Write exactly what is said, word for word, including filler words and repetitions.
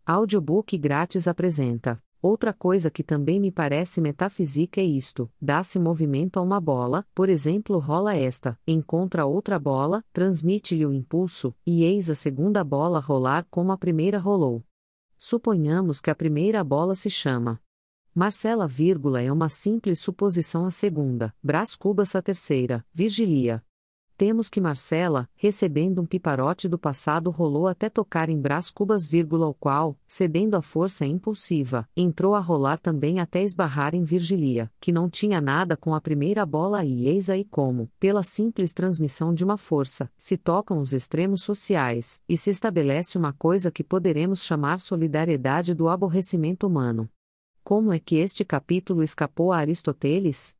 Audiobook grátis apresenta. Outra coisa que também me parece metafísica é isto: dá-se movimento a uma bola, por exemplo, rola esta, encontra outra bola, transmite-lhe o impulso, e eis a segunda bola rolar como a primeira rolou. Suponhamos que a primeira bola se chama Marcela, vírgula, é uma simples suposição a segunda, Brás Cubas a terceira, Virgilia. Temos que Marcela, recebendo um piparote do passado, rolou até tocar em Brás Cubas, vírgula, o qual, cedendo à força impulsiva, entrou a rolar também até esbarrar em Virgilia, que não tinha nada com a primeira bola, e eis aí como, pela simples transmissão de uma força, se tocam os extremos sociais, e se estabelece uma coisa que poderemos chamar solidariedade do aborrecimento humano. Como é que este capítulo escapou a Aristóteles?